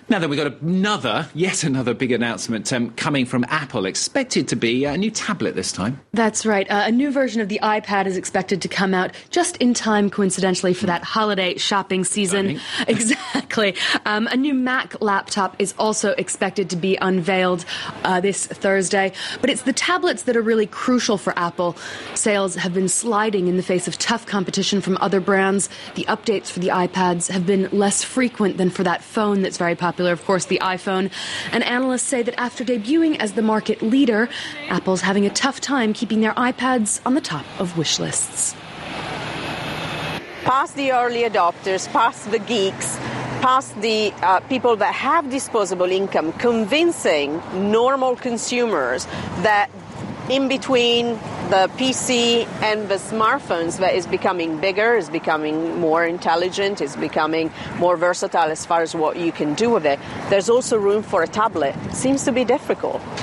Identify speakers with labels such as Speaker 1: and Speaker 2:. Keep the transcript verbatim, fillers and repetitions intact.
Speaker 1: Now then, we've got another, yet another big announcement um, coming from Apple, expected to be a new tablet this time.
Speaker 2: That's right. Uh, a new version of the iPad is expected to come out just in time, coincidentally, for that holiday shopping season. Exactly. Um, a new Mac laptop is also expected to be unveiled uh, this Thursday. But it's the tablets that are really crucial for Apple. Sales have been sliding in the face of tough competition from other brands. The updates for the iPads have been less frequent than for that phone that's very popular. Popular, of course, the iPhone. And analysts say that after debuting as the market leader, Apple's having a tough time keeping their iPads on the top of wish lists.
Speaker 3: Past the early adopters, past the geeks, past the uh, people that have disposable income, convincing normal consumers that in between the P C and the smartphones that is becoming bigger, is becoming more intelligent, is becoming more versatile as far as what you can do with it, there's also room for a tablet. It seems to be difficult.